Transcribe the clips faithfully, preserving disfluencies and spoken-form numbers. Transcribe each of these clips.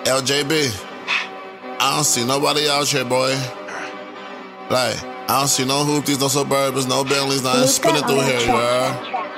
L J B, I don't see nobody out here, boy. Like, I don't see no hoopties, no Suburbans, no Bentleys, nothing spinning through here, you heard?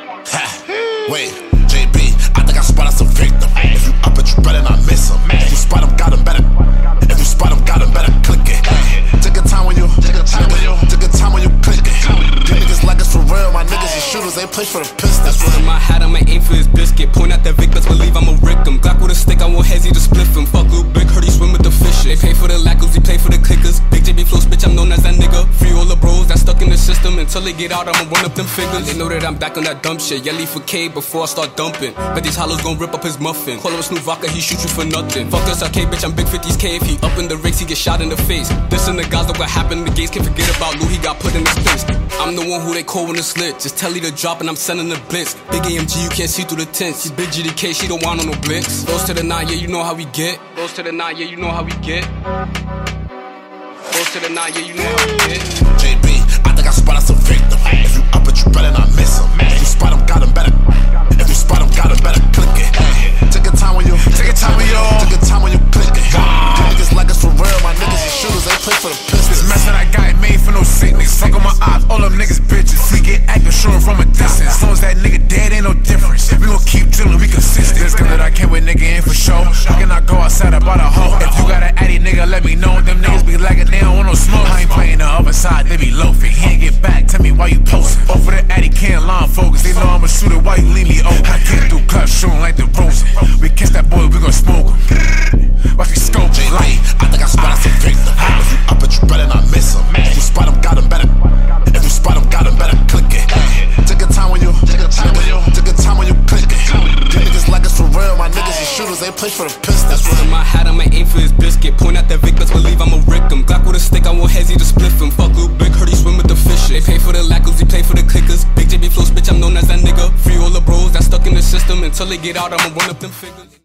Ha! Wait, J B, I think I spotted some victim. If you up it, you better not miss him. If you spot him, got him, better. If you spot him, got him, better click it. Take a time when you, take a time when you, take a time when you click it. These niggas like us for real, my niggas is shooters, they play for the Pistons. Put in my hat, I'ma aim for his biscuit. Point at that Vic, best believe I'ma rick him. Glock with a stick, I won't hesitate to split him. Fuck Lil Big, heard he swim with the fish. They pay for the lackos, he play for the clickers. Big J B flows, bitch, I'm known as that nigga. Free all the bros that stuck in the system. Until they get out, I'ma run up them figures. They know that I'm back on that dumb shit. Yeah, leave for K before I start dumping. Bet these hollows gon' rip up his muffin. Call him Snoop Vodka, he shoot you for nothing. Fuck us, okay, bitch, I'm Big fifties K. If he up in the race, he get shot in the face. This and the guys, look what happened. The gates can't forget about Lou, he got put in his place. I'm the one who they call when it's lit. Just tell he to drop and I'm sending the blitz. Big A M G, you can't see through the tents. She's Big G D K, she don't want no blitz. Goes to the nine, yeah, you know how we get. Goes to the nine, yeah, you know how we get. Goes to the nine, yeah, you know how we get. J B, I think I spotted some victim. If you up it, you better not miss him. If you spot him, got him, better. If you spot him, got him, better click it. Take a time when you, take a time when you, take a time when you click it. These niggas like us for real, my niggas is shooters, they play for the Pistons. This mess that I got ain't made for no sick niggas. Fuck on my ops, all them niggas bitches. We get active, shooting from a distance. As long as that nigga dead, ain't no difference. We gon' keep drilling, we consistent. This gun that I came with, nigga, ain't for show. I cannot go outside about a hoe. If you got an addy, nigga, let me know. Them niggas be lagging, they don't want no smoke. I ain't playing the other side, they be loafing. He ain't get back, tell me why you postin'. Off of the addy, can't line focus. They know I'm a shooter, why you leave me open? I came through clutch, shooting like the Rosen. We catch that boy, we gon' smoke him. Watch me scope J B, I think I spotted some victim. If you up it, you better not miss him. If you spot him, got him, better. If you spot him, got him, better click it. Take a time when you, take a time when you, take a time when you click it. These niggas like us for real, my niggas is shooters, they play for the Pistons. Put in my hat, I'ma aim for his biscuit. Point at that Vic, best believe I'ma rick him. Glock with a stick, I won't hesitate to split him. Fuck Lil Big, heard he swim with the fish. They pay for the lackos, he play for the clickers. Big J B flows, bitch, I'm known as that nigga. Free all the bros that stuck in the system. Until they get out, I'ma run up them figures.